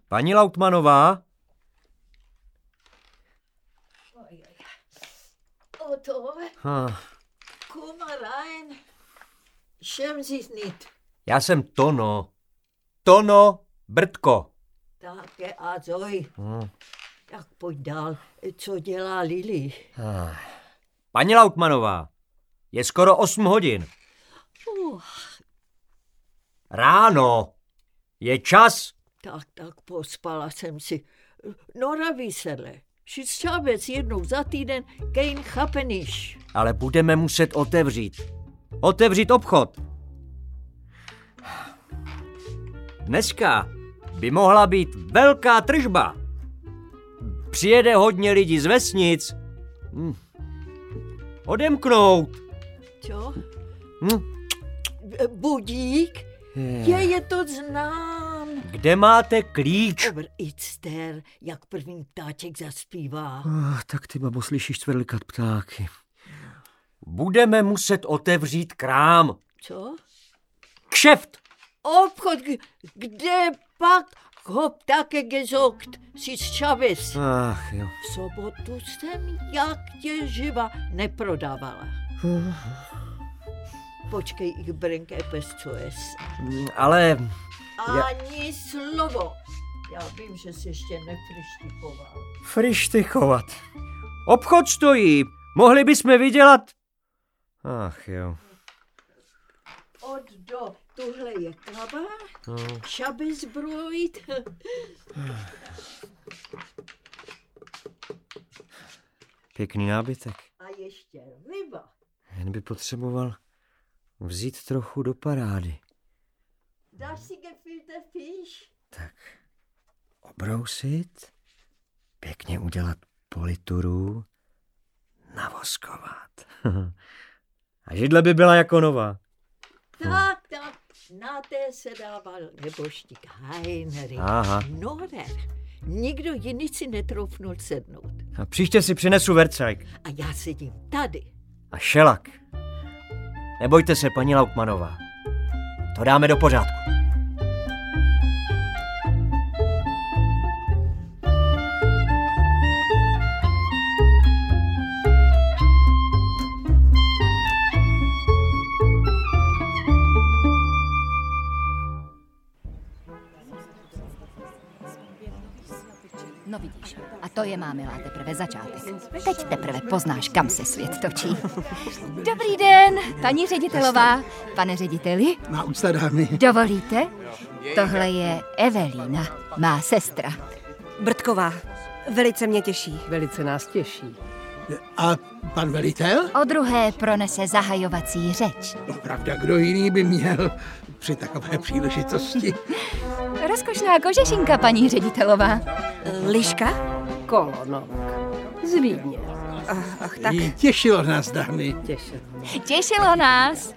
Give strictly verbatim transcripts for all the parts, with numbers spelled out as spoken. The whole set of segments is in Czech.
Paní Lautmanová? Otto, Hm. kom maar rein. Schäm sich nicht. Já jsem Tono. Tono Brtko. Tak, a zoj. Hm. Tak pojď dál. Co dělá Lili? Ah. Paní Lautmanová, je skoro osm hodin. Uh, Ráno. Je čas. tak, tak pospala jsem si. Nora Wieserle. Šišťábec jednou za týden, kein chapeniš. Ale budeme muset otevřít. Otevřít obchod. Dneska by mohla být velká tržba. Přijede hodně lidí z vesnic. Hm. Odemknout. Čo? Hm. Budík? Je, je to znám. Kde máte klíč? Over Itster, jak první ptáček zaspívá. Oh, tak ty, babo, slyšíš cvrlikat ptáky. Budeme muset otevřít krám. Co? Kšeft! Obchod, g- kde pak ho také gezokt, si Čaves. Ach jo. V sobotu jsem jak tě živa neprodávala. Počkej, ich brinke pes co jest. Ale... Ani slovo. Já vím, že jsi ještě nefrištikoval. Frištikovat. Obchod stojí. Mohli bychom vydělat... Ach jo. Od do, tuhle je klaba, No. šabezbrojt. Pěkný nábytek. A ještě ryba. Jen by potřeboval vzít trochu do parády. Dáš si gefilte fish? Tak, obrousit, pěkně udělat polituru, navoskovat. A židle by byla jako nová. Tak, tak, na té se dával neboštík Heinrich. Aha. Norer. Nikdo jiný si netroufnul sednout. A příště si přinesu vercajk. A já sedím tady. A šelak. Nebojte se, paní Lautmanová. To dáme do pořádku. No vidíš, a to je, mámilá, teprve začátek. Teď teprve poznáš, kam se svět točí. Dobrý den, paní ředitelová, pane řediteli. Má úcta, dámy. Dovolíte? Tohle je Evelína, má sestra. Brtková, velice mě těší. Velice nás těší. A pan velitel? O druhé pronese zahajovací řeč. No pravda, kdo jiný by měl při takové příležitosti. Rozkošná kožešinka, paní ředitelová. Liška? Kolonok. Z Vídně. Ach, ach tak. Jí těšilo nás, dámy. Těšil. Těšilo nás.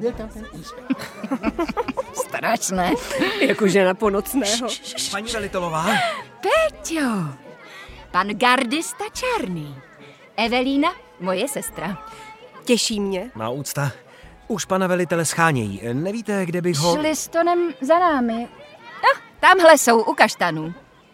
Strašné. Jako žena ponocného. Paní velitelová. Peťo, pan gardista Černý. Evelína, moje sestra. Těší mě. Má úcta. Už pana velitele schánějí. Nevíte, kde bych ho... Šli s Tonem za námi. No, tamhle jsou u kaštanů.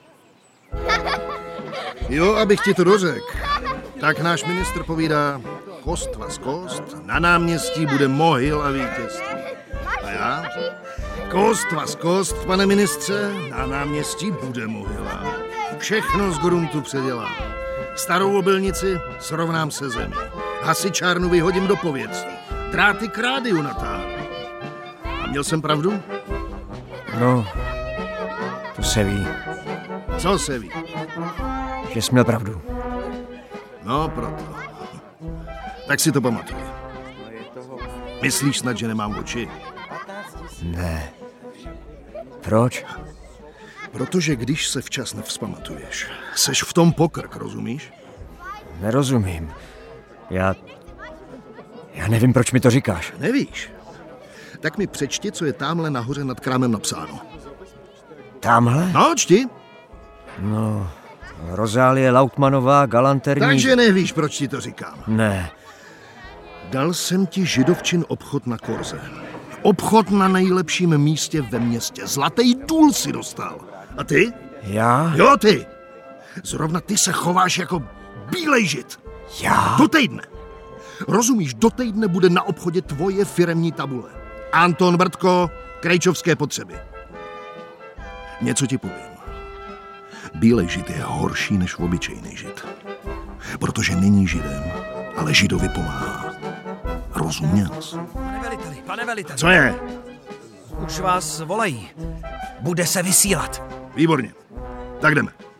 Jo, abych ti to dořekl. Tak náš ministr povídá, kost vas kost, na náměstí bude mohyl a vítězství. A já? Kost vas kost, pane ministře, na náměstí bude mohyla. Všechno z gruntu předělám. Starou obilnici srovnám se zemí. Hasičárnu vyhodím do povětří. Dráty k rádiu natáhnu. A měl jsem pravdu? No, to se ví, Co se ví? že jsi měl pravdu. No, proto. Tak si to pamatuj. Myslíš snad, že nemám oči? Ne. Proč? Protože když se včas nevzpamatuješ, seš v tom pokrk, rozumíš? Nerozumím. Já... Já nevím, proč mi to říkáš. Nevíš? Tak mi přečti, co je támhle nahoře nad krámem napsáno. Tamhle? No, čti. No, Rozálie Lautmanová, galanterní... Takže nevíš, proč ti to říkám. Ne. Dal jsem ti židovčin obchod na Korze. Obchod na nejlepším místě ve městě. Zlatý důl si dostal. A ty? Já? Jo, ty! Zrovna ty se chováš jako bílej žid. Já? Do týdne. Rozumíš, do týdne bude na obchodě tvoje firemní tabule. Anton Brtko, krejčovské potřeby. Něco ti povím. Bílej žid je horší než obyčejný žid. Protože není židem, ale židovi pomáhá. Rozuměl jsi? Pane veliteli, pane veliteli. Co je? Už vás volají. Bude se vysílat. Výborně. Tak jdeme.